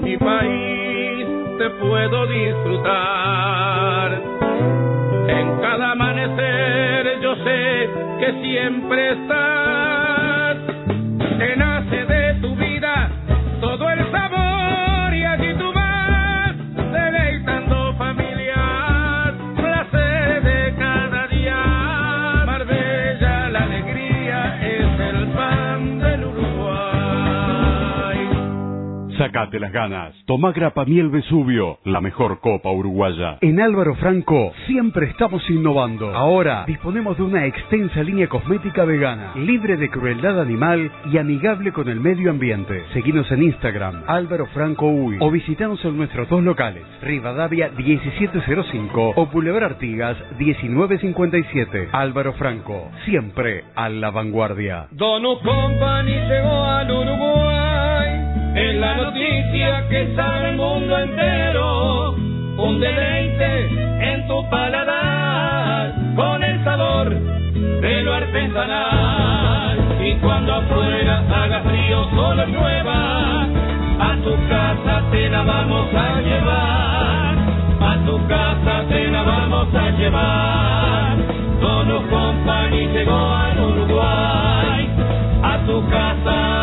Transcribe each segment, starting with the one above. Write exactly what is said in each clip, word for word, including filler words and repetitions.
mi país te puedo disfrutar. En cada amanecer yo sé que siempre estás. Te nace de tu vida todo el sabor y allí tú vas deleitando familias, placer de cada día. Marbella, la alegría es el pan del Uruguay. Sacate las ganas. Tomá Grapa Miel Vesubio, la mejor copa uruguaya. En Álvaro Franco siempre estamos innovando. Ahora disponemos de una extensa línea cosmética vegana, libre de crueldad animal y amigable con el medio ambiente. Seguinos en Instagram, Álvaro Franco Uy, o visitanos en nuestros dos locales, Rivadavia diecisiete cero cinco o Boulevard Artigas diecinueve cincuenta y siete. Álvaro Franco, siempre a la vanguardia. Donut Company llegó al Uruguay. Es la noticia que sabe el mundo entero. Un deleite en tu paladar, con el sabor de lo artesanal. Y cuando afuera haga frío, solo llueva, a tu casa te la vamos a llevar. A tu casa te la vamos a llevar. Donut Company llegó al Uruguay. A tu casa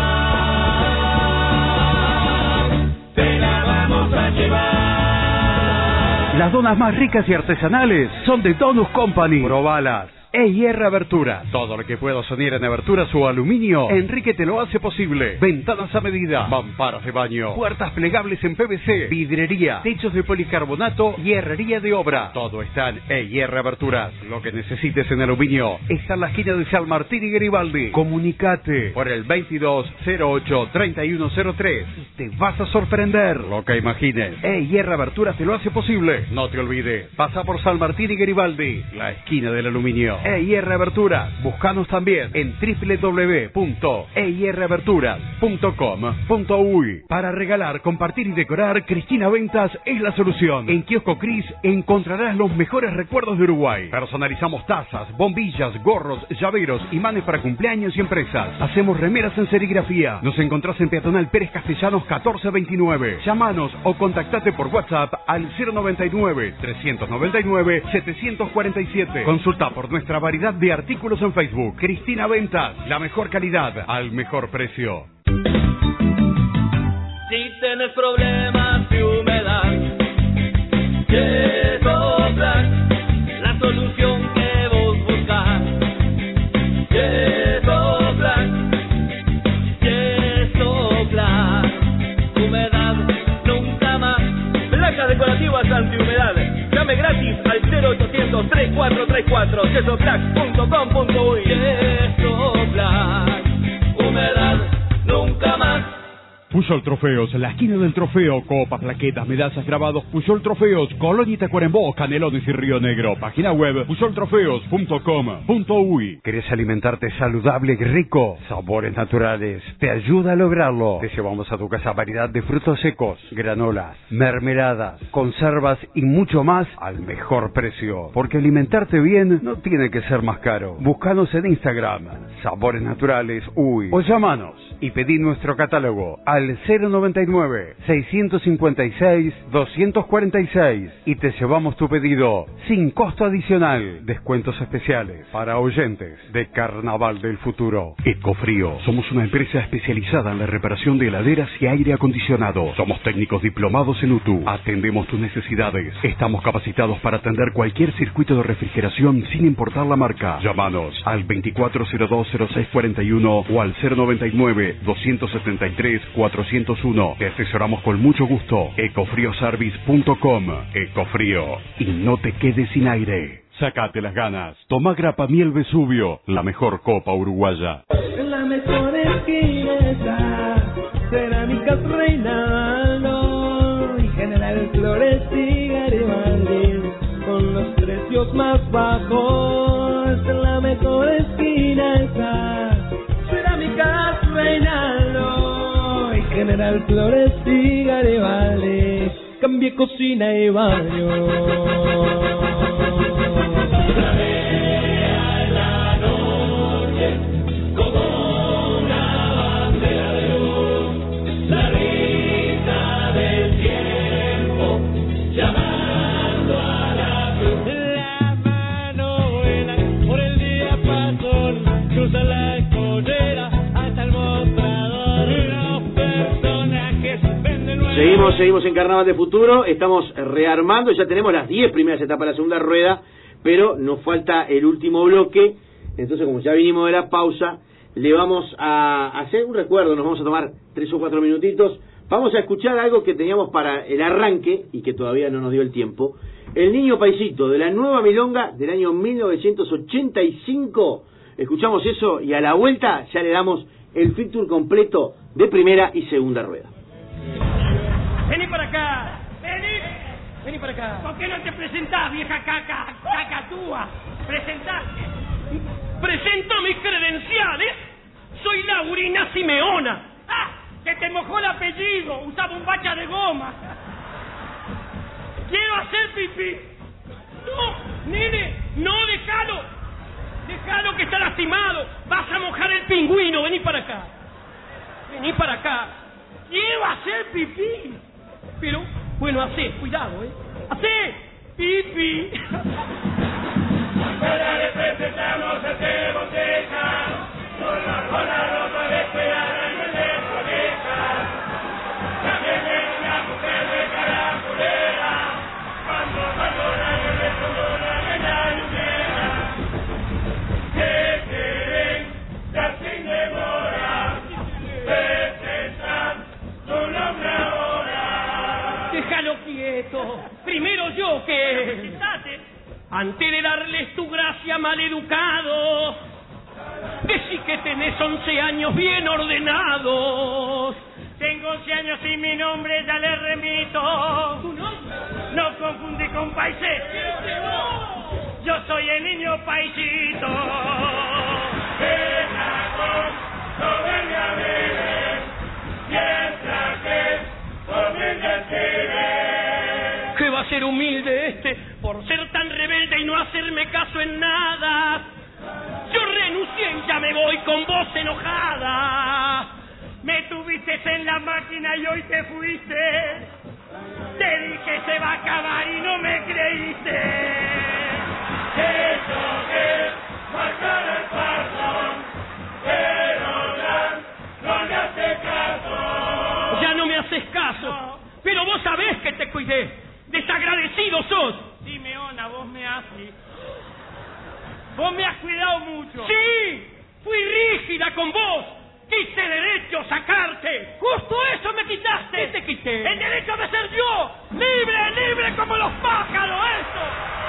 las donas más ricas y artesanales son de Donut Company. Probalas. E R Aberturas. Todo lo que puedo soñar en aberturas o aluminio, Enrique te lo hace posible. Ventanas a medida, mamparas de baño, puertas plegables en P V C, vidrería, techos de policarbonato y herrería de obra. Todo está en E R Aberturas. Lo que necesites en aluminio está en la esquina de San Martín y Garibaldi. Comunicate por el veintidós cero ocho treinta y uno cero tres. Te vas a sorprender. Lo que imagines, E R Aberturas te lo hace posible. No te olvides, pasa por San Martín y Garibaldi, la esquina del aluminio. E R Aberturas. Búscanos también en doble u doble u doble u punto e i r aberturas punto com punto u y. Para regalar, compartir y decorar, Cristina Ventas es la solución. En Kiosco Cris encontrarás los mejores recuerdos de Uruguay. Personalizamos tazas, bombillas, gorros, llaveros, imanes para cumpleaños y empresas. Hacemos remeras en serigrafía. Nos encontrás en Peatonal Pérez Castellanos catorce veintinueve. Llámanos o contactate por WhatsApp al cero noventa y nueve, trescientos noventa y nueve, setecientos cuarenta y siete. Consulta por nuestra variedad de artículos en Facebook. Cristina Ventas, la mejor calidad al mejor precio. Si tenés problemas de humedad, Yesoplan, la solución que vos buscás. Yesoplan, Yesoplan, humedad nunca más. Placas decorativas antihumedad. Llame gratis al cero ochocientos, treinta y cuatro treinta y cuatro, yesoplac punto com punto u y. Yesoplac, humedad nunca más. Puyol Trofeos, la esquina del trofeo, copas, plaquetas, medallas, grabados. Puyol Trofeos, Colonia y Tacuarembó, Canelones y Río Negro. Página web puyol trofeos punto com punto u y. ¿Querés alimentarte saludable y rico? Sabores Naturales te ayuda a lograrlo. Te llevamos a tu casa variedad de frutos secos, granolas, mermeladas, conservas y mucho más al mejor precio. Porque alimentarte bien no tiene que ser más caro. Búscanos en Instagram, Sabores Naturales U Y, o llámanos y pedí nuestro catálogo al cero noventa y nueve, seiscientos cincuenta y seis, doscientos cuarenta y seis y te llevamos tu pedido sin costo adicional. Descuentos especiales para oyentes de Carnaval del Futuro. Ecofrío. Somos una empresa especializada en la reparación de heladeras y aire acondicionado. Somos técnicos diplomados en U T U. Atendemos tus necesidades. Estamos capacitados para atender cualquier circuito de refrigeración sin importar la marca. Llámanos al veinticuatro cero dos cero seis cuarenta y uno o al cero noventa y nueve, doscientos setenta y tres, cuatrocientos uno. Te asesoramos con mucho gusto. ecofrioservice punto com. Ecofrío. Y no te quedes sin aire. Sacate las ganas. Toma Grapa Miel Vesubio, la mejor copa uruguaya. La mejor esquina está Cerámicas Reinaldo y General Flores y Garibaldi, con los precios más bajos. La mejor esquina está Cerámicas Reinaldo y General Flores y Garibaldi. Cambie cocina y baño. La risa Seguimos, seguimos en Carnaval de Futuro, estamos rearmando, ya tenemos las diez primeras etapas de la segunda rueda, pero nos falta el último bloque, entonces como ya vinimos de la pausa, le vamos a hacer un recuerdo, nos vamos a tomar tres o cuatro minutitos, vamos a escuchar algo que teníamos para el arranque y que todavía no nos dio el tiempo, El Niño Paisito, de la Nueva Milonga del año mil novecientos ochenta y cinco, escuchamos eso y a la vuelta ya le damos el feature completo de primera y segunda rueda. Vení para acá, vení, vení para acá. ¿Por qué no te presentás, vieja caca, cacatúa? Presentarte. Presento mis credenciales. Soy Laurina Simeona. ¡Ah! Que te mojó el apellido. Usaba un bacha de goma. Quiero hacer pipí. No, nene, no, déjalo. Déjalo que está lastimado. Vas a mojar el pingüino. Vení para acá. Vení para acá. Quiero hacer pipí. Pero, bueno, hacé, cuidado, ¿eh? ¡Hacé! ¡Pipi! Ahora le presentamos a T. Boteja, con la con la ropa de esperar en el de Proleja. También es una mujer de caracolera, cuando valora y respondora en la lumbrera. Que quieren, ya sin demora, presentan su nombre ahora. Déjalo quieto, primero yo que... Antes de darles tu gracia maleducado, decí que tenés once años bien ordenados. Tengo once años y mi nombre ya le remito. ¿Tu nombre? No confunde con Paisé. Yo soy el Niño Paisito. No venga a beber, mientras que comienza el ciber. ¿Qué va a ser humilde este? Por ser tan rebelde y no hacerme caso en nada. Yo renuncié y ya me voy con voz enojada. Me tuviste en la máquina y hoy te fuiste. Te dije se va a acabar y no me creíste. Eso es marcar el paso, pero no, no le haces caso. Ya no me haces caso, no. Pero vos sabés que te cuidé. Desagradecido sos. Simeona, vos me haces. Vos me has cuidado mucho. Sí, fui rígida con vos. Quise derecho sacarte. Justo eso me quitaste. ¿Qué te quité? El derecho de ser yo. Libre, libre como los pájaros, eso.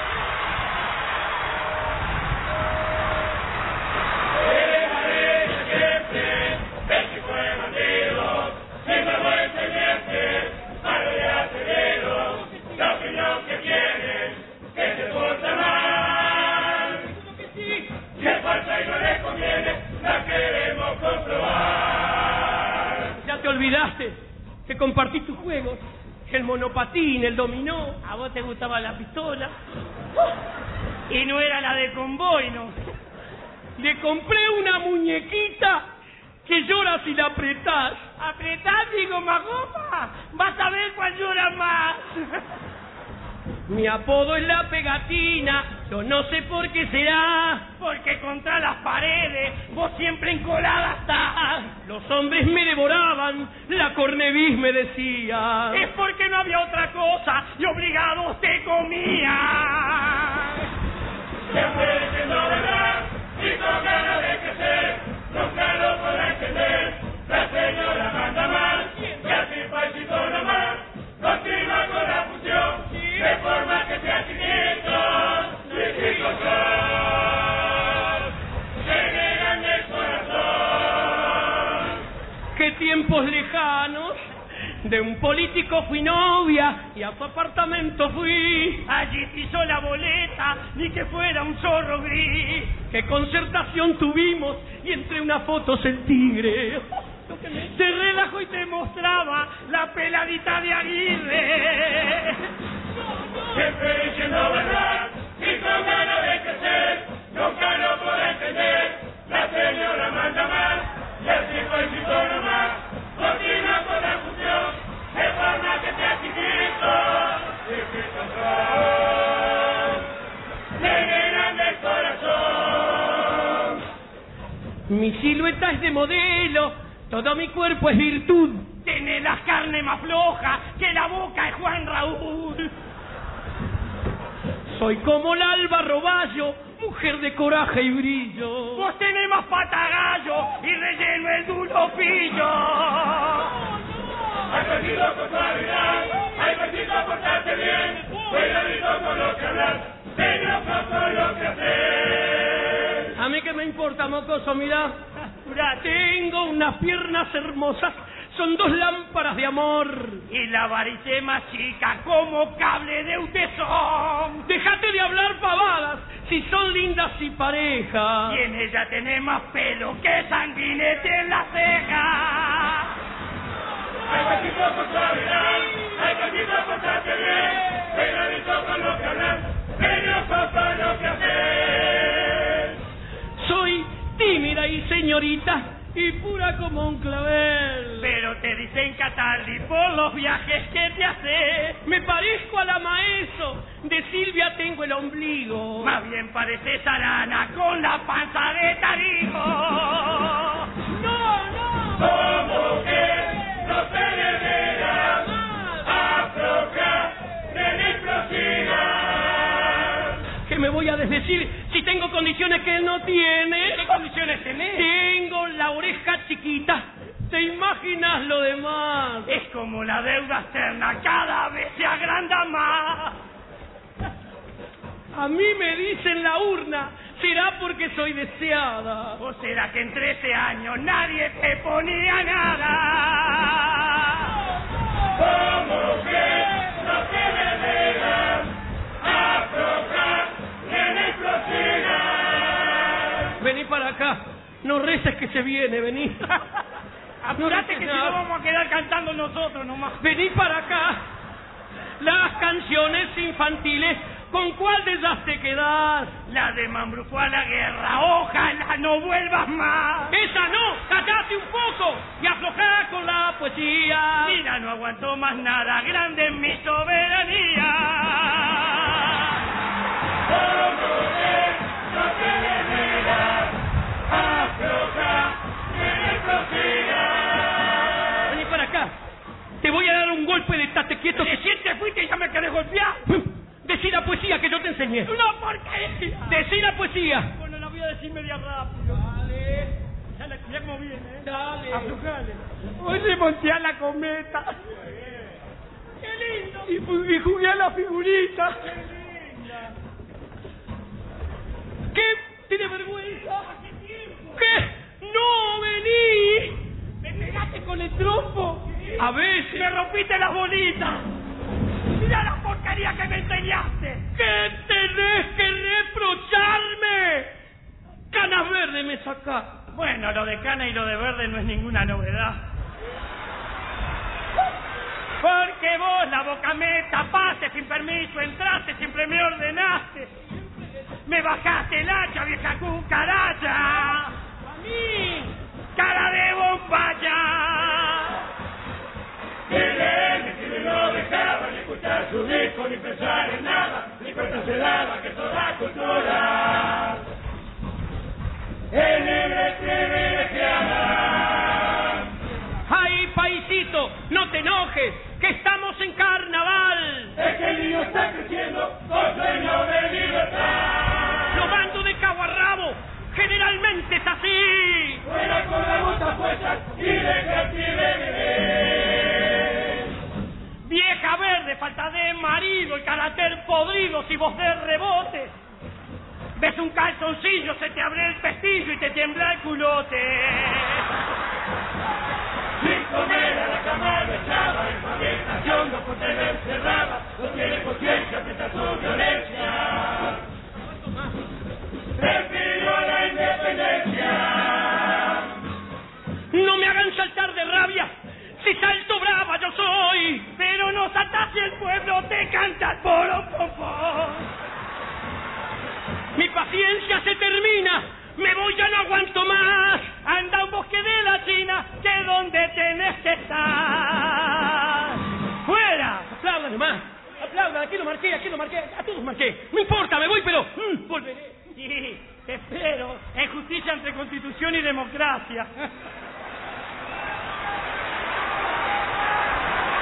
Siempre, ves que fue bandido. Siempre voy a enseñarte. Malo y acelero. La opinión que tienes, que se porta mal. Si es falsa y no le conviene, la queremos comprobar. Ya te olvidaste que compartí tus juegos, el monopatín, el dominó. A vos te gustaba la pistola. Y no era la de convoy, ¿no? Le compré una muñequita que llora si la apretás. ¿Apretás, digo, Magopa? Vas a ver cuál llora más. Mi apodo es la pegatina, yo no sé por qué será. Porque contra las paredes vos siempre encolada estás. Los hombres me devoraban, la cornevis me decía. Es porque no había otra cosa y obligados te comían. Siempre diciendo verdad y con ganas de crecer, nunca lo podrá entender. La señora manda mal y así Paisito nomás continúa con la función de forma que sea quinientos distintos son generan el corazón. Qué tiempos lejanos. De un político fui novia y a su apartamento fui. Allí pisó la boleta, ni que fuera un zorro gris. Qué concertación tuvimos y entre unas fotos el tigre se relajó y te mostraba la peladita de Aguirre. Siempre diciendo verdad y con ganas de crecer, nunca lo podrá entender. La señora manda mal y así Paisito nomás continúa con la función de forma que sea quinientos distintos son de grande corazón. Mi silueta es de modelo, todo mi cuerpo es virtud. Tiene las carnes carne más floja que la boca de Juan Raúl. Soy como el alba roballo, mujer de coraje y brillo. Vos tenés más patagallo y relleno el duro pillo. Hay partido con suavidad, hay partido a portarte bien, cuidadito con lo que hablas, peligroso con lo que haces. A mí que me importa, mocoso, mirá. Tengo unas piernas hermosas, son dos lámparas de amor. Y la varice más chica como cable de un tesón. Déjate de hablar pavadas, si son lindas y parejas. Y en ella tenés más pelo que sanguinete en la ceja. Hay partido con suavidad, hay partido a portarte bien, cuidadito con lo que hablas, peligroso con lo que haces. Soy tímida y señorita y pura como un clavel. Pero te dicen Cataldi por los viajes que te haces. Me parezco a la Maeso, de Silvia tengo el ombligo. Más bien pareces Arana con la panza de Tarijo. No, no. Como que no se le verá, afloja, tenés prosiga. ¿Qué me voy a desdecir si tengo condiciones que él no tiene? ¿Qué condiciones tenés? Tengo la oreja chiquita. ¿Te imaginas lo demás? Es como la deuda externa, cada vez se agranda más. A mí me dicen la urna, será porque soy deseada. ¿O será que en trece años nadie te ponía nada? Como que no se le verá, afloja, tenés prosiga. Vení para acá, no reces que se viene, vení. Apurate que si no vamos a quedar cantando nosotros nomás. Vení para acá. Las canciones infantiles, ¿con cuál de ellas te quedás? La de Mambrufo a la guerra, ojalá no vuelvas más. ¡Esa no! ¡Cállate un poco! Y aflojá con la poesía. Mira, no aguanto más nada, grande es mi soberanía. Como que no se le verá, afloja, tenés prosiga. Vení para acá. Te voy a dar un golpe de tate quieto. Recién te fuiste y ya me querés golpear. Decí la poesía que yo te enseñé. ¡Una porquería! Decí la poesía. Bueno, la voy a decir media rápido. Dale. Ya la ya como viene, ¿eh? Dale. Aflojale. Hoy se monté a la cometa. ¡Qué lindo! Y, y jugué a la figurita. ¡Qué linda! ¿Qué? ¿Tiene vergüenza? ¿Qué? ¡No, vení! ¡Me pegaste con el trompo! A veces. ¡Me rompiste las bolitas! ¡Mira la porquería que me enseñaste! ¿Qué tenés que reprocharme? Canas verdes me sacás. Bueno, lo de cana y lo de verde no es ninguna novedad. Porque vos la boca me tapaste sin permiso, entraste, siempre me ordenaste. Me bajaste el hacha, vieja cucaracha. ¡A mí! ¡Cara de bomballa! Él que no dejaba ni escuchar su disco, ni pensar en nada, ni cuenta se daba que toda cultura es libre privilegiada. ¡Ay, paisito! ¡No te enojes! ¡Que estamos en carnaval! Es que el niño está creciendo con sueño de libertad. ¡Lo mando de cabo a rabo! ¡Generalmente es así! Fuera con la bota puesta y deja que beber. Vieja verde, falta de marido, el carácter podrido si vos de rebote. Ves un calzoncillo, se te abre el pestillo y te tiembla el culote. Sin comer a la cama de chava, en su habitación no puede ver cerrada, no tiene conciencia frente a su violencia. Prefirió la independencia. ¡No me hagan saltar de rabia! ¡Si salto brava yo soy! Pero no saltás si el pueblo te canta el poro popó. ¡Mi paciencia se termina! ¡Me voy, ya no aguanto más! Anda un bosque de la China, que es donde tenés que estar. ¡Fuera! ¡Aplaudan nomás! ¡Aplaudan! Aquí lo marqué, aquí lo marqué, a todos marqué. No importa, me voy, pero mm, volveré. Sí, te espero. Es justicia entre constitución y democracia.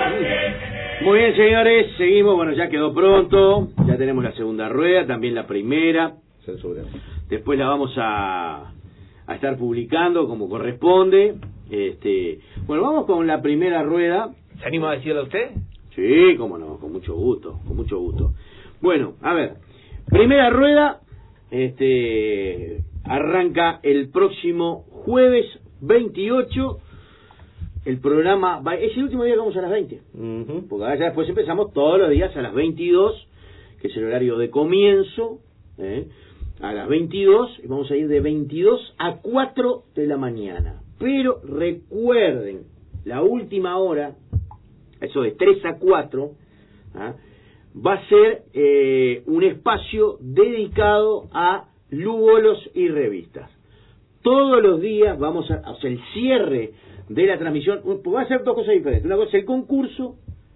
Muy bien, señores, seguimos. Bueno, ya quedó pronto. Ya tenemos la segunda rueda, también la primera. Censura. Después la vamos a, a estar publicando como corresponde. Este, bueno, vamos con la primera rueda. ¿Se anima a decirlo a usted? Sí, cómo no, con mucho gusto, con mucho gusto. Bueno, a ver, primera rueda, este, arranca el próximo jueves veintiocho. El programa va, es el último día que vamos a las veinte, uh-huh. Porque ahora ya después empezamos todos los días a las veintidós, que es el horario de comienzo, ¿eh? A las veintidós, y vamos a ir de veintidós a cuatro de la mañana. Pero recuerden, la última hora, eso de tres a cuatro, ¿ah? Va a ser eh, un espacio dedicado a lugolos y revistas. Todos los días vamos a, o sea, el cierre de la transmisión, va a ser dos cosas diferentes. Una cosa es el concurso,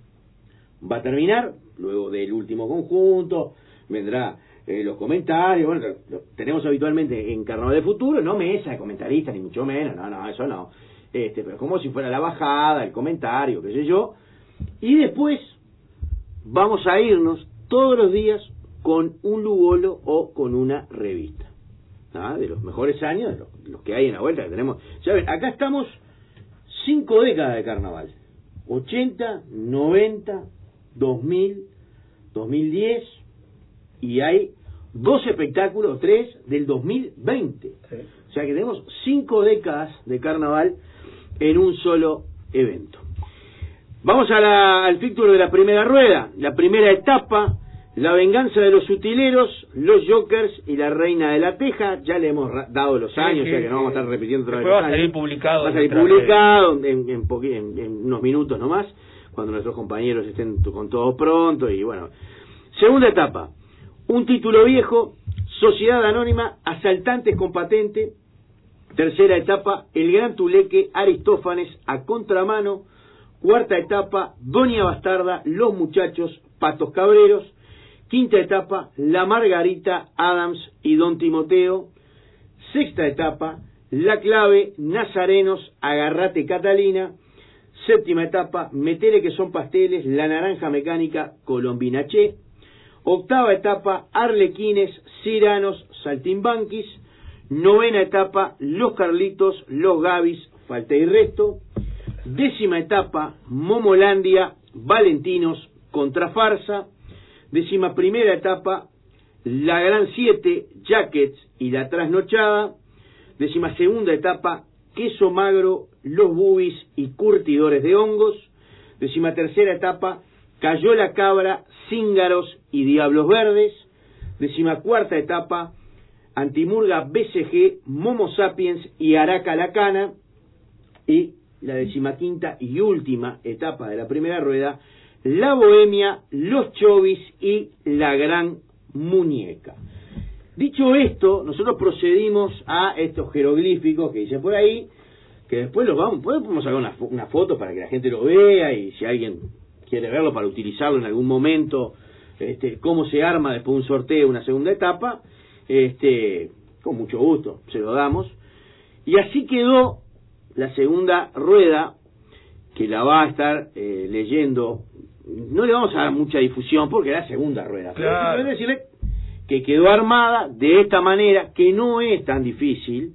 va a terminar, luego del último conjunto, vendrá eh, los comentarios, bueno, lo, lo tenemos habitualmente en Carnaval de Futuro, no mesa de comentaristas, ni mucho menos, no, no, eso no. Este, pero como si fuera la bajada, el comentario, qué sé yo. Y después vamos a irnos todos los días con un lugolo o con una revista, ¿ah? De los mejores años, de los, los que hay en la vuelta que tenemos. Ya ven, acá estamos cinco décadas de carnaval, ochenta, noventa, dos mil, dos mil diez, y hay dos espectáculos, tres del dos mil veinte. Sí. O sea que tenemos cinco décadas de carnaval en un solo evento. Vamos a la, al fixture de la primera rueda, la primera etapa, la venganza de los utileros, los Jokers y la reina de la teja. Ya le hemos dado los años, sí, sí, o sea que no vamos a estar repitiendo otra vez. Va a salir publicado. Va a salir publicado en, en, en, en unos minutos nomás, cuando nuestros compañeros estén con todo pronto. Y bueno, segunda etapa, un título viejo, sociedad anónima, asaltantes con patente. Tercera etapa, el gran tuleque Aristófanes a contramano. Cuarta etapa, Doña Bastarda, los muchachos, Patos Cabreros. Quinta etapa, La Margarita, Adams y Don Timoteo. Sexta etapa, La Clave, Nazarenos, Agarrate Catalina. Séptima etapa, Metele que son pasteles, La Naranja Mecánica, Colombina Che. Octava etapa, Arlequines, Ciranos, Saltimbanquis. Novena etapa, Los Carlitos, Los Gavis, Falta y Resto. Décima etapa, Momolandia, Valentinos, Contrafarsa. Décima primera etapa, La Gran Siete, Jackets y La Trasnochada. Décima segunda etapa, Queso Magro, Los Bubis y Curtidores de Hongos. Décima tercera etapa, Cayó la Cabra, Cíngaros y Diablos Verdes. Décima cuarta etapa, Antimurga B C G, Momo Sapiens y Araca la Cana. Y la decimaquinta y última etapa de la primera rueda, La Bohemia, Los Chovis y La Gran Muñeca. Dicho esto, nosotros procedimos a estos jeroglíficos que dice por ahí, que después los vamos, podemos sacar una, una foto para que la gente lo vea, y si alguien quiere verlo para utilizarlo en algún momento, este, cómo se arma después de un sorteo, una segunda etapa, este, con mucho gusto se lo damos. Y así quedó la segunda rueda, que la va a estar eh, leyendo. No le vamos a dar mucha difusión porque es la segunda rueda, claro. Pero decirle que quedó armada de esta manera, que no es tan difícil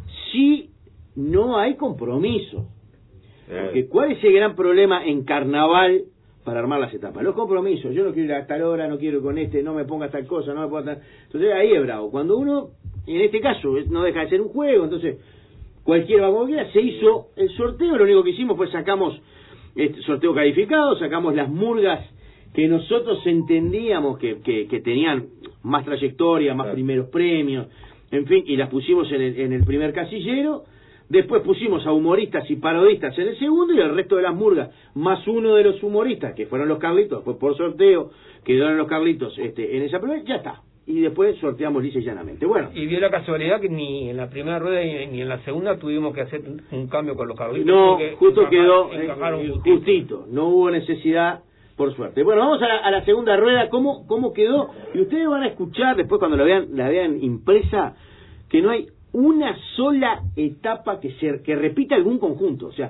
si no hay compromiso. Porque ¿cuál es el gran problema en carnaval para armar las etapas? Los compromisos. Yo no quiero ir a tal hora, no quiero ir con este, no me pongas tal cosa, no me pongas tal... Entonces ahí es bravo. Cuando uno, en este caso, no deja de ser un juego, entonces cualquiera va como quiera, se hizo el sorteo. Lo único que hicimos fue sacamos este sorteo calificado, sacamos las murgas que nosotros entendíamos que, que, que tenían más trayectoria, más claro. primeros premios, en fin, y las pusimos en el, en el primer casillero. Después pusimos a humoristas y parodistas en el segundo, y el resto de las murgas, más uno de los humoristas, que fueron los Carlitos, fue por sorteo, quedaron los Carlitos este, en esa primera, ya está. Y después sorteamos lisa y llanamente. Bueno. Y dio la casualidad que ni en la primera rueda ni en la segunda tuvimos que hacer un cambio con los Carlitos. No, justo encajar, quedó eh, justito. justito, no hubo necesidad, por suerte. Bueno, vamos a la, a la segunda rueda, ¿cómo, cómo quedó? Y ustedes van a escuchar después cuando la vean, la vean impresa, que no hay una sola etapa que se que repita algún conjunto. O sea,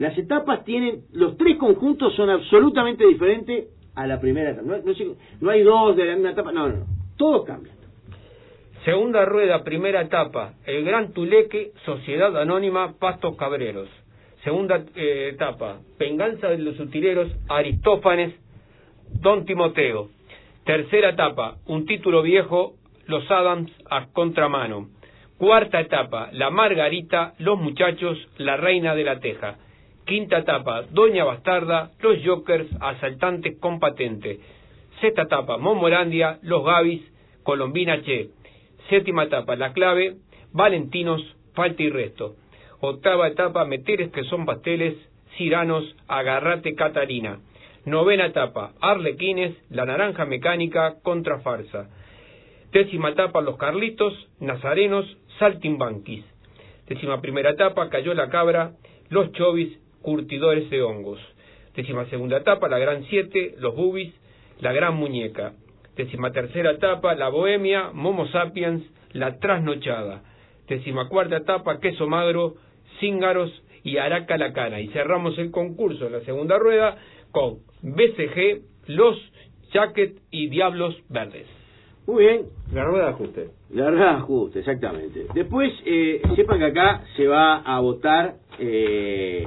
Las etapas tienen, los tres conjuntos son absolutamente diferentes a la primera etapa. No, no, no hay dos de la misma etapa, no, no, todos cambian. Segunda rueda, primera etapa, el Gran Tuleque, Sociedad Anónima, Pastos Cabreros. Segunda eh, etapa, Venganza de los Utileros, Aristófanes, Don Timoteo. Tercera etapa, un título viejo, Los Adams a contramano. Cuarta etapa, La Margarita, Los Muchachos, La Reina de la Teja. Quinta etapa, Doña Bastarda, Los Jokers, Asaltantes con Patente. Sexta etapa, Momorandia, Los Gavis, Colombina Che. Séptima etapa, La Clave, Valentinos, Falta y Resto. Octava etapa, Meteres que son pasteles, Ciranos, Agarrate Catarina. Novena etapa, Arlequines, La Naranja Mecánica, Contra Farsa. Décima etapa, Los Carlitos, Nazarenos, Saltimbanquis. Décima primera etapa, Cayó la Cabra, Los Chovis, Curtidores de Hongos. Décima segunda etapa, La Gran Siete, Los Bubis, La Gran Muñeca. Décima tercera etapa, La Bohemia, Momo Sapiens, La Trasnochada. Décima cuarta etapa, Queso Magro, Cíngaros y Araca la Cana. Y cerramos el concurso en la segunda rueda con B C G, Los Jacket y Diablos Verdes. Muy bien. La rueda de ajuste. La rueda de ajuste, exactamente. Después, eh, sepan que acá se va a votar eh,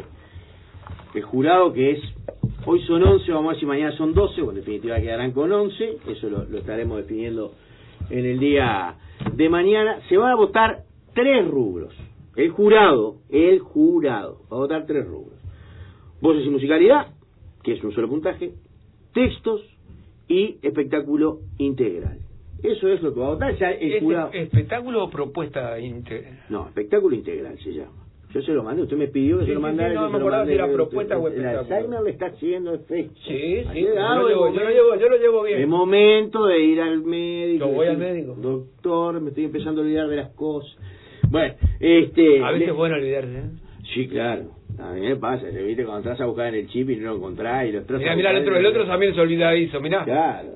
el jurado, que es, hoy son once, vamos a ver si mañana son doce, o en definitiva quedarán con once, eso lo, lo estaremos definiendo en el día de mañana. Se van a votar tres rubros. El jurado, el jurado, va a votar tres rubros. Voces y musicalidad, que es un solo puntaje, textos y espectáculo integral. Eso es lo que va a votar ya el ¿Es jurado. espectáculo o propuesta integral? No, espectáculo integral se llama. Yo se lo mandé, usted me pidió que Sí, se lo sí, mandara. sí, no, yo me se lo acordaba mandé. si era propuesta o El espectáculo. Alzheimer le está haciendo efecto. Sí, sí, Ayer, yo ah, lo, llevo, el yo, lo llevo, yo lo llevo bien. Es momento de ir al médico. Yo voy al decir, médico. Doctor, me estoy empezando a olvidar de las cosas. Bueno, este... A veces le- es bueno olvidarse, ¿eh? Sí, claro. A mí me pasa, ¿se viste? Cuando entras a buscar en el chip y no lo encontrás y los tras Mirá, a mirá, el buscar otro, en el otro también se olvida eso, mirá. Claro.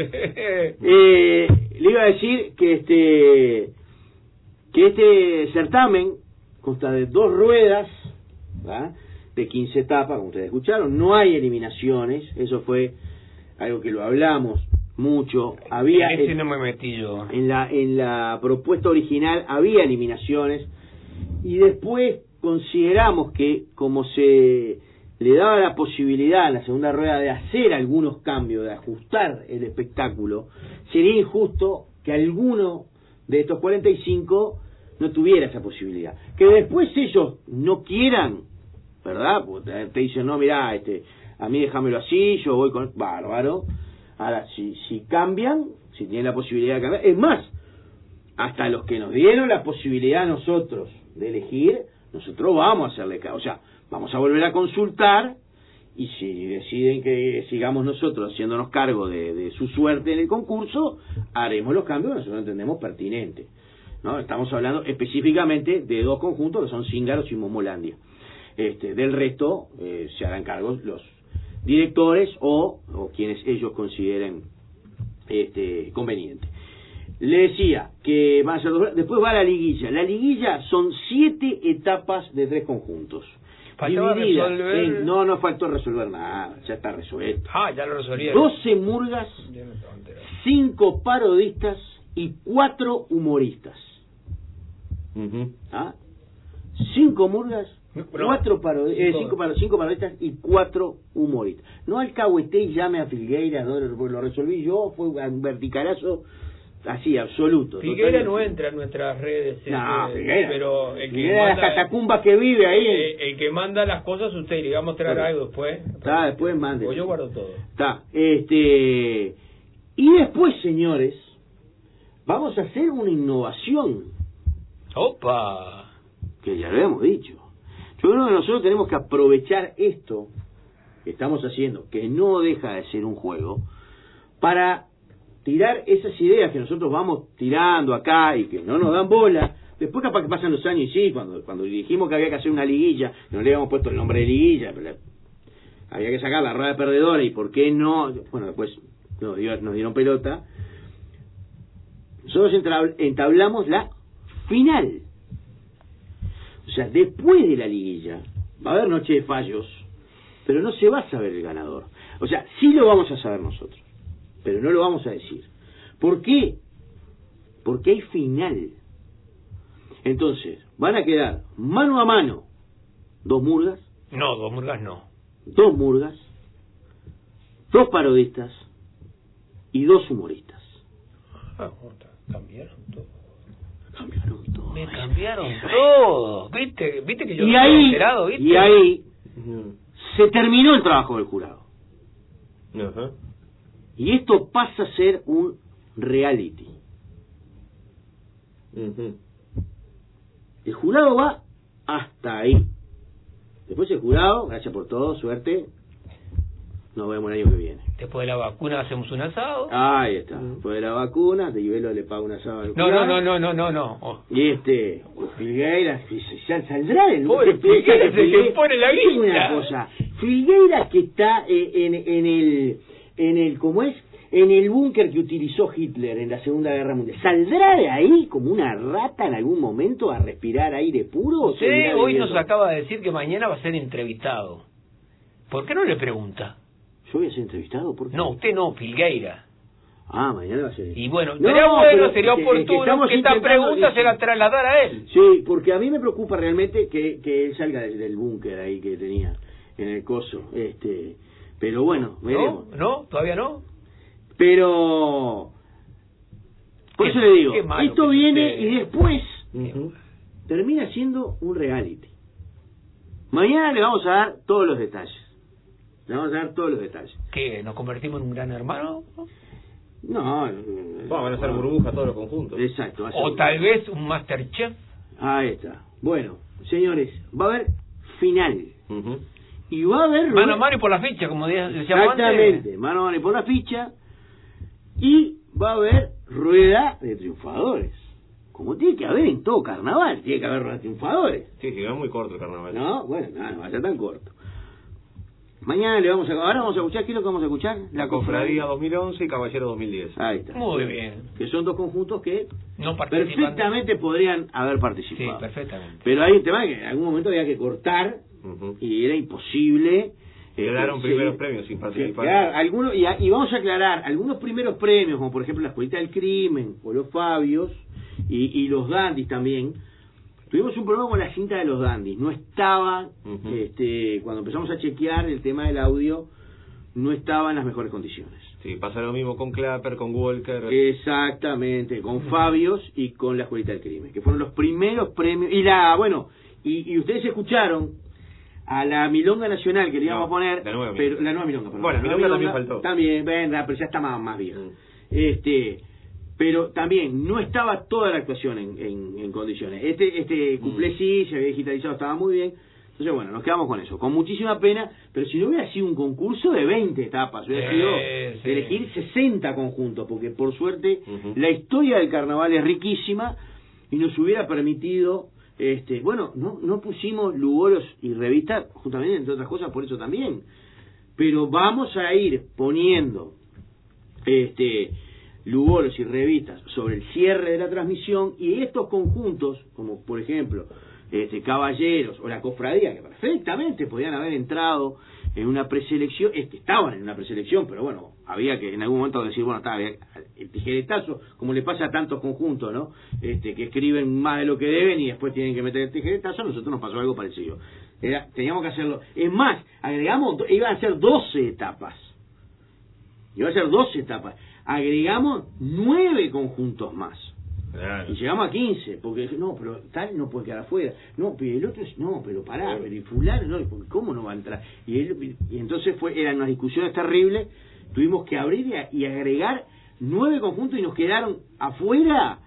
Eh, le iba a decir que este que este certamen consta de dos ruedas, ¿verdad?, de quince etapas, como ustedes escucharon. No hay eliminaciones, eso fue algo que lo hablamos mucho. Había Ese en, no me metí yo. en la en la propuesta original había eliminaciones, y después consideramos que como se le daba la posibilidad en la segunda rueda de hacer algunos cambios, de ajustar el espectáculo, sería injusto que alguno de estos cuarenta y cinco no tuviera esa posibilidad. Que después ellos no quieran, ¿verdad? Porque te dicen, no, mirá, este, a mí déjamelo así, yo voy con... Bárbaro. Ahora, si, si cambian, si tienen la posibilidad de cambiar, es más, hasta los que nos dieron la posibilidad a nosotros de elegir, nosotros vamos a hacerle caso. O sea, vamos a volver a consultar, y si deciden que sigamos nosotros haciéndonos cargo de, de su suerte en el concurso, haremos los cambios que nosotros entendemos pertinentes, ¿no? Estamos hablando específicamente de dos conjuntos que son Cíngaros y Momolandia. Este, del resto eh, se harán cargo los directores o, o quienes ellos consideren este, conveniente. Le decía que van a ser dos, después va la liguilla. La liguilla son siete etapas de tres conjuntos. Faltaba Divididas resolver... en- no, no faltó resolver nada, ya está resuelto. Ah, ya lo resolvieron. doce murgas, cinco parodistas y cuatro humoristas. ¿Ah? Cinco murgas, No, cuatro paro- eh, cinco. cinco, paro- cinco parodistas y cuatro humoristas. No alcahueté y llame a Filgueira, no, lo lo resolví yo, fue un verticalazo así, absoluto. Figuera total. no entra en nuestras redes, No, este, Figueira. pero el que Figueira de las manda, catacumbas que vive ahí. eh, el que manda las cosas es usted, y le va a mostrar Bueno. algo después. Está, después mande. O yo guardo todo. Está, este... Y después, señores, vamos a hacer una innovación, ¡Opa! que ya lo hemos dicho. Yo creo que nosotros tenemos que aprovechar esto que estamos haciendo, que no deja de ser un juego, para tirar esas ideas que nosotros vamos tirando acá y que no nos dan bola. Después capaz que pasan los años y sí, cuando cuando dijimos que había que hacer una liguilla, no le habíamos puesto el nombre de liguilla, pero la- había que sacar la rueda de perdedora, y por qué no, bueno, después nos, dio- nos dieron pelota. Nosotros entra- entablamos la final. O sea, después de la liguilla, va a haber noche de fallos, pero no se va a saber el ganador. O sea, sí lo vamos a saber nosotros, pero no lo vamos a decir. ¿Por qué? Porque hay final. Entonces, van a quedar mano a mano dos murgas. No, dos murgas no. Dos murgas, dos parodistas y dos humoristas. Ah, cambiaron todo. Cambiaron todo. Me cambiaron todo. ¿Viste? ¿Viste que yo y no ahí, estaba enterado? ¿Viste? Y ahí se terminó el trabajo del jurado. Ajá. Y esto pasa a ser un reality. Uh-huh. El jurado va hasta ahí. Después el jurado, gracias por todo, suerte, nos vemos el año que viene. Después de la vacuna hacemos un asado. Ahí está. Después de la vacuna, de Ibelo le paga un asado al No, jurado. no, no, no, no, no, no. Oh. Y este, Filgueira, ya saldrá el Pobre Filgueira, se le pone la Dime guita. una cosa, Filgueira que está eh, en, en el, en el, ¿cómo es? En el búnker que utilizó Hitler en la Segunda Guerra Mundial, ¿saldrá de ahí como una rata en algún momento a respirar aire puro? ¿O Sí, seguirá hoy viviendo? nos acaba de decir que mañana va a ser entrevistado. ¿Por qué no le pregunta? ¿Yo voy a ser entrevistado? ¿Por qué? No, usted no, Filgueira. Ah, mañana va a ser. Y bueno, No, sería bueno, pero sería que- que oportuno estamos que esta intentando pregunta que- se la trasladara a él. Sí, porque a mí me preocupa realmente que, que él salga del, del búnker ahí que tenía en el coso. Este, pero bueno, veremos. ¿No? ¿No? ¿Todavía no? Pero por Qué- eso le digo, qué malo esto que viene usted- y después Uh-huh. termina siendo un reality. Mañana le vamos a dar todos los detalles. Le vamos a dar todos los detalles. ¿Qué? ¿Nos convertimos en un gran hermano? No, Bueno, van a ser burbujas todos los conjuntos. Exacto. va a ser- ¿O tal vez un Masterchef? Ahí está. Bueno, señores, va a haber final. Uh-huh. Y va a haber... Mano a mano y por la ficha, como decía- decíamos antes. Exactamente, mano a mano y por la ficha. Y va a haber rueda de triunfadores. Como tiene que haber en todo carnaval, tiene que haber rueda de triunfadores. Sí, sí, es muy corto el carnaval. ¿No? Bueno, nada, no va a ser tan corto. Mañana le vamos a... Ahora vamos a escuchar, ¿qué es lo que vamos a escuchar? La Cofradía dos mil once y Caballero dos mil diez. Ahí está. Muy bien. Que son dos conjuntos que No participan. perfectamente podrían haber Sí, participado. perfectamente. Pero hay un tema que en algún momento había que cortar Uh-huh. y era imposible. Quedaron este, primeros sí, premios sin sí, participar. claro, algunos, y, a- y vamos a aclarar, algunos primeros premios, como por ejemplo la Escuelita del Crimen, o los Fabios, y, y los Dandis también, tuvimos un problema con la cinta de los Dandis, no estaba, Ujú. este, cuando empezamos a chequear el tema del audio, no estaba en las mejores condiciones. Sí, pasa lo mismo con Clapper, con Walker. Exactamente, con Fabios y con la Escuelita del Crimen, que fueron los primeros premios, y la, bueno, y, y ustedes escucharon a la Milonga Nacional que le íbamos No, a poner, la nueva pero Milonga. la nueva Milonga, perdón. Bueno, La nueva Milonga también faltó. También, venga, pero ya está más, más vieja. Mm. Este, pero también no estaba toda la actuación en, en, en condiciones. Este, este cuplé Mm. sí, se había digitalizado, estaba muy bien. Entonces, bueno, nos quedamos con eso, con muchísima pena, pero si no hubiera sido un concurso de veinte etapas, hubiera Sí, sido sí. elegir sesenta conjuntos, porque por suerte Ujú. la historia del carnaval es riquísima y nos hubiera permitido, este, bueno, no, no pusimos lugoros y revistas, justamente entre otras cosas por eso también, pero vamos a ir poniendo este lugoros y revistas sobre el cierre de la transmisión, y estos conjuntos, como por ejemplo este Caballeros o la Cofradía, que perfectamente podían haber entrado en una preselección, este, estaban en una preselección, pero bueno, había que en algún momento decir, bueno, está, había el tijeretazo, como le pasa a tantos conjuntos, ¿no? Este, que escriben más de lo que deben y después tienen que meter el tijeretazo. A nosotros nos pasó algo parecido. Era, teníamos que hacerlo. Es más, agregamos, iban a ser doce etapas. Iban a ser doce etapas. Agregamos nueve conjuntos más. Claro. Y llegamos a quince, porque no, pero tal no puede quedar afuera. No, pero el otro es, no, pero pará, pero y fulano, no, porque ¿cómo no va a entrar? Y, él, y entonces fue, eran unas discusiones terribles, tuvimos que abrir y, a- y agregar nueve conjuntos y nos quedaron afuera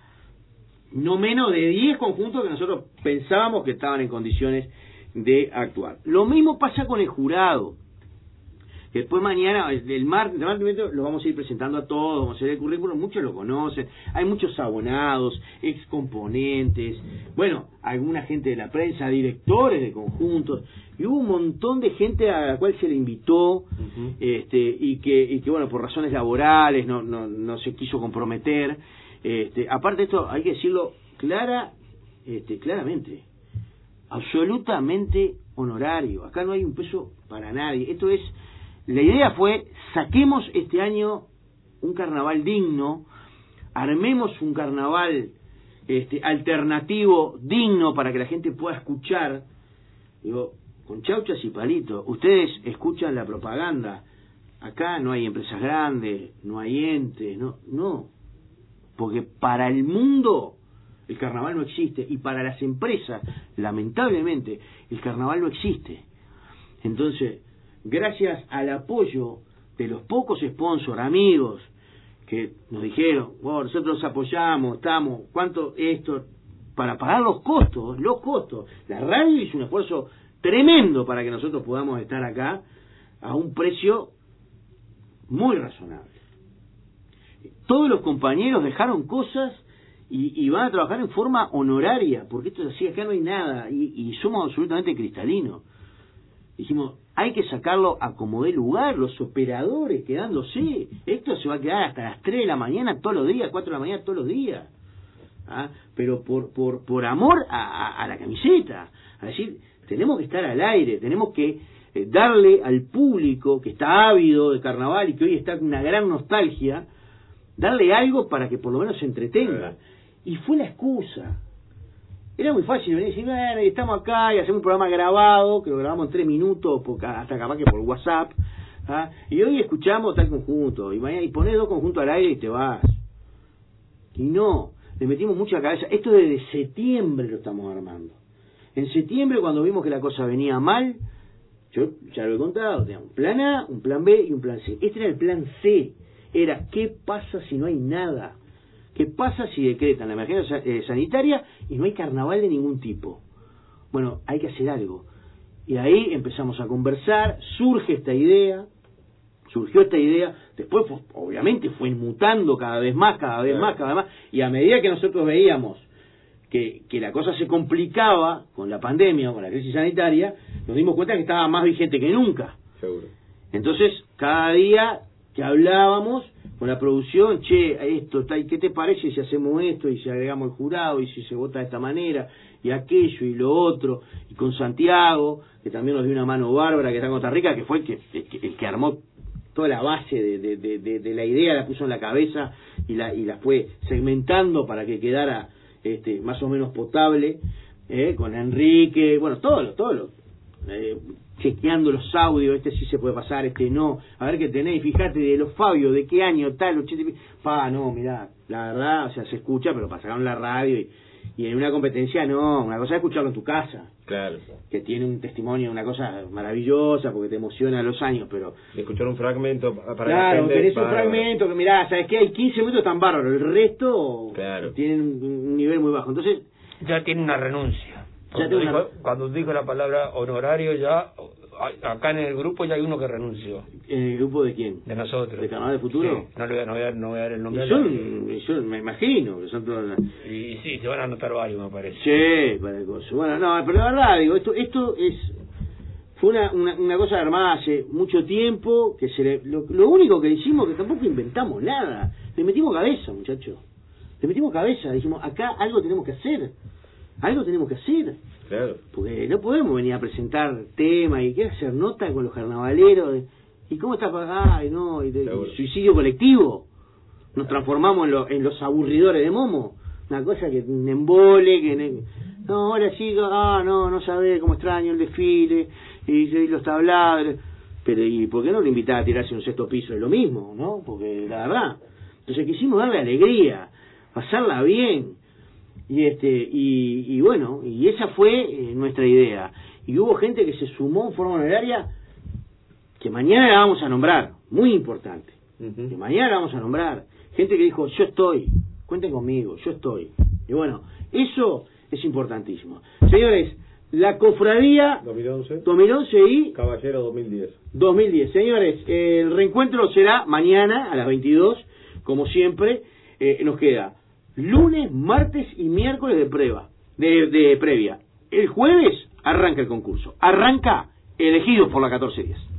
no menos de diez conjuntos que nosotros pensábamos que estaban en condiciones de actuar. Lo mismo pasa con el jurado. Después mañana, el martes, el martes lo vamos a ir presentando a todos, vamos a hacer el currículum, muchos lo conocen, hay muchos abonados, excomponentes, bueno, alguna gente de la prensa, directores de conjuntos, y hubo un montón de gente a la cual se le invitó, Ujú. este, y que, y que bueno, por razones laborales no, no, no se quiso comprometer. Este, aparte de esto, hay que decirlo clara, este, claramente, absolutamente honorario, acá no hay un peso para nadie. Esto es, la idea fue, saquemos este año un carnaval digno, armemos un carnaval este, alternativo, digno, para que la gente pueda escuchar. Digo, con chauchas y palitos, ustedes escuchan la propaganda, acá no hay empresas grandes, no hay entes, no, no, porque para el mundo el carnaval no existe, y para las empresas, lamentablemente, el carnaval no existe. Entonces, gracias al apoyo de los pocos sponsors, amigos, que nos dijeron, oh, nosotros apoyamos, estamos, ¿cuánto esto? Para pagar los costos, los costos. La radio hizo un esfuerzo tremendo para que nosotros podamos estar acá a un precio muy razonable. Todos los compañeros dejaron cosas y, y van a trabajar en forma honoraria, porque esto es así, acá no hay nada, y, y somos absolutamente cristalinos. Dijimos, hay que sacarlo a como dé lugar, los operadores quedándose, esto se va a quedar hasta las tres de la mañana todos los días, cuatro de la mañana todos los días, ¿ah? Pero por, por, por amor a, a, a la camiseta, a decir, tenemos que estar al aire, tenemos que eh, darle al público que está ávido de carnaval y que hoy está con una gran nostalgia, darle algo para que por lo menos se entretenga. Y fue la excusa. Era muy fácil venir y decir, bueno, estamos acá y hacemos un programa grabado, que lo grabamos en tres minutos, hasta capaz que por WhatsApp, ¿ah? Y hoy escuchamos tal conjunto, y mañana y ponés dos conjuntos al aire y te vas. Y no, le metimos mucha cabeza. Esto desde septiembre lo estamos armando. En septiembre, cuando vimos que la cosa venía mal, yo ya lo he contado, teníamos un plan A, un plan B y un plan C. Este era el plan C. Era, ¿qué pasa si no hay nada? ¿Qué pasa si decretan la emergencia eh, sanitaria y no hay carnaval de ningún tipo? Bueno, hay que hacer algo. Y ahí empezamos a conversar, surge esta idea, surgió esta idea, después fue, obviamente fue mutando cada vez más, cada vez más, cada vez más, y a medida que nosotros veíamos que, que la cosa se complicaba con la pandemia o con la crisis sanitaria, nos dimos cuenta que estaba más vigente que nunca. Seguro. Entonces, cada día que hablábamos con la producción, che, esto, ¿qué te parece si hacemos esto y si agregamos el jurado y si se vota de esta manera y aquello y lo otro? Y con Santiago, que también nos dio una mano bárbara, que está en Costa Rica, que fue el que, el que, el que armó toda la base de, de, de, de, de la idea, la puso en la cabeza y la, y la fue segmentando para que quedara este, más o menos potable, eh, con Enrique, bueno, todos los, todos los, eh, chequeando los audios, este sí se puede pasar, este no, a ver qué tenéis, fíjate de los Fabio, de qué año, tal, ochenta, pa, no, mirá, la verdad, o sea, se escucha, pero para sacar en la radio y, y en una competencia no, una cosa es escucharlo en tu casa, claro, que tiene un testimonio, una cosa maravillosa, porque te emociona a los años, pero... escuchar un fragmento para claro, la gente, tenés un bárbaro. fragmento que mirá, sabes que hay quince minutos tan bárbaros, el resto claro. tienen un, un nivel muy bajo, entonces... Ya tiene una renuncia. Cuando, tiene dijo, una... cuando dijo la palabra honorario, ya acá en el grupo ya hay uno que renunció. ¿En el grupo de quién? De nosotros. ¿De Carnaval de Futuro? Sí, no, le voy a, no, voy a, no voy a dar el nombre. Y son, y son, me imagino que son todas... Y, y sí, se van a anotar varios, me parece. Sí, para el coso. Bueno, no, pero la verdad, digo, esto esto es... Fue una, una, una cosa armada hace mucho tiempo, que se le, lo, lo único que hicimos, que tampoco inventamos nada, le metimos cabeza, muchachos. Le metimos cabeza, dijimos, acá algo tenemos que hacer. Algo tenemos que hacer. Claro. Porque no podemos venir a presentar temas y qué hacer nota con los carnavaleros. De, ¿y cómo está pagada? Y no, y de, y suicidio colectivo. Nos transformamos en, lo, en los aburridores de Momo. Una cosa que un embole, que ne... no, ahora sí, ah, no, no sabés cómo extraño el desfile y, y los tablados. Pero ¿y por qué no lo invitás a tirarse un sexto piso? Es lo mismo, ¿no? Porque la verdad. Entonces quisimos darle alegría, pasarla bien. Y este y, y bueno, y esa fue eh, nuestra idea. Y hubo gente que se sumó en forma honoraria, que mañana la vamos a nombrar, muy importante. Uh-huh. Que mañana la vamos a nombrar. Gente que dijo, yo estoy, cuenten conmigo, yo estoy. Y bueno, eso es importantísimo. Señores, la cofradía dos mil once, dos mil once y Caballero dos mil diez. dos mil diez. Señores, el reencuentro será mañana a las veintidós, como siempre. Eh, nos queda lunes, martes y miércoles de prueba, de, de previa. El jueves arranca el concurso. Arranca elegidos por la catorce diez.